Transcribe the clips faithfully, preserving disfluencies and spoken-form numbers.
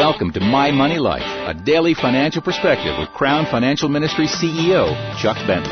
Welcome to My Money Life, a daily financial perspective with Crown Financial Ministries C E O, Chuck Bentley.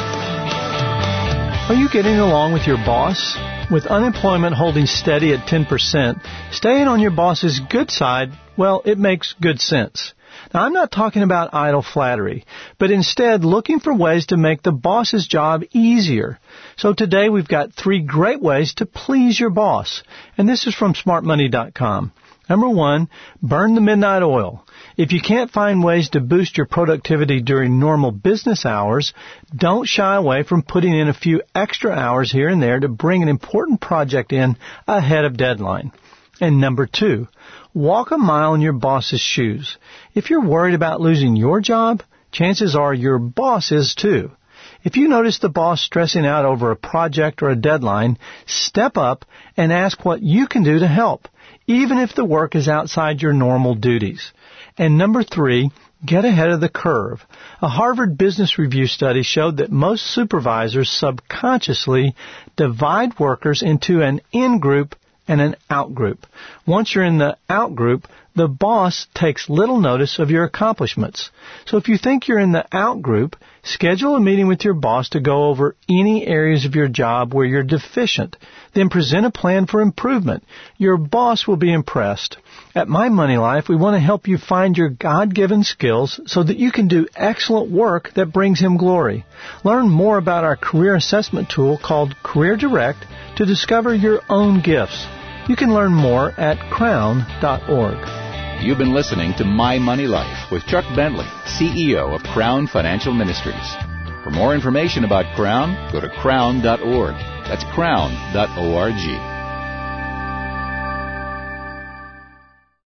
Are you getting along with your boss? With unemployment holding steady at ten percent, staying on your boss's good side, well, it makes good sense. Now, I'm not talking about idle flattery, but instead looking for ways to make the boss's job easier. So today we've got three great ways to please your boss, and this is from smart money dot com. Number one, burn the midnight oil. If you can't find ways to boost your productivity during normal business hours, don't shy away from putting in a few extra hours here and there to bring an important project in ahead of deadline. And number two, walk a mile in your boss's shoes. If you're worried about losing your job, chances are your boss is too. If you notice the boss stressing out over a project or a deadline, step up and ask what you can do to help, even if the work is outside your normal duties. And number three, get ahead of the curve. A Harvard Business Review study showed that most supervisors subconsciously divide workers into an in-group and an out-group. Once you're in the out-group, the boss takes little notice of your accomplishments. So if you think you're in the out-group, schedule a meeting with your boss to go over any areas of your job where you're deficient. Then present a plan for improvement. Your boss will be impressed. At My Money Life, we want to help you find your God-given skills so that you can do excellent work that brings Him glory. Learn more about our career assessment tool called Career Direct to discover your own gifts. You can learn more at crown dot org. You've been listening to My Money Life with Chuck Bentley, C E O of Crown Financial Ministries. For more information about Crown, go to crown dot org. That's crown dot org.